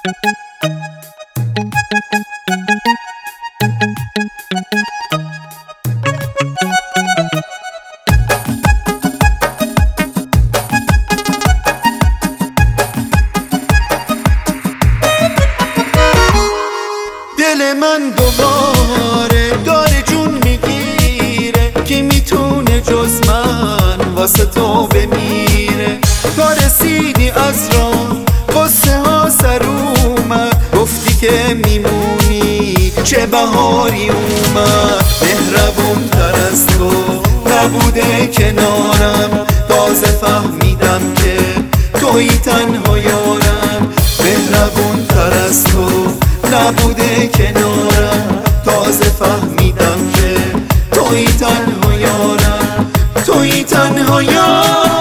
دل من دوباره داره جون میگیره که میتونه جز من واسه تو بمیره. تا رسیدی از راه قصه ها سر اومد، گفتی که میمونی چه بهاری اومد. مهربون تر از تو نبوده کنارم، تازه فهمیدم که توی تنها یارم. مهربون تر از تو نبوده کنارم، تازه فهمیدم که توی تنها یارم، توی تنها یارم.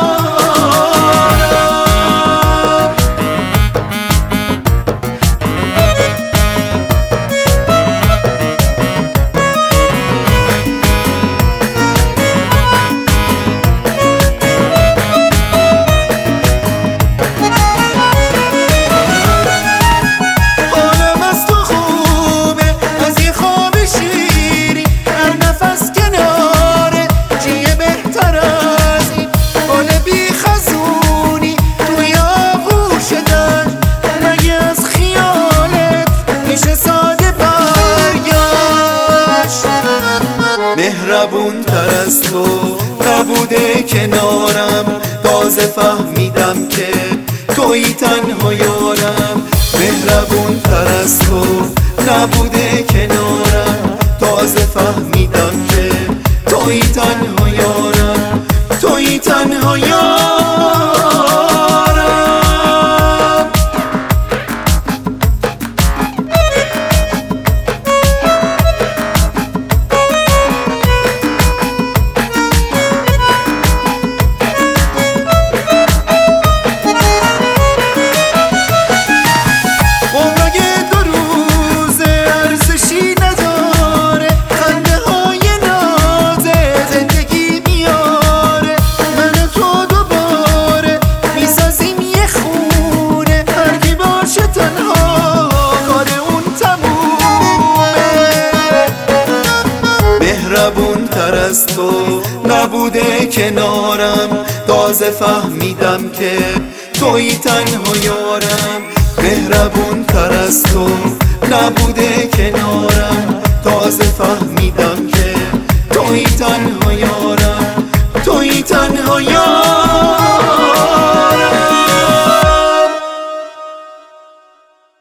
مهربون تر از تو نبوده کنارم، تازه فهمیدم که توی تنها یارم. مهربون تر از تو نبوده کنارم، تازه فهمیدم که توی تنها یارم، توی تنها یارم. مهربون تر از تو نبوده کنارم، تازه فهمیدم که توی تنها یارم. مهربون تر از تو نبوده کنارم، تازه فهمیدم که توی تنها یارم، توی تنها یارم.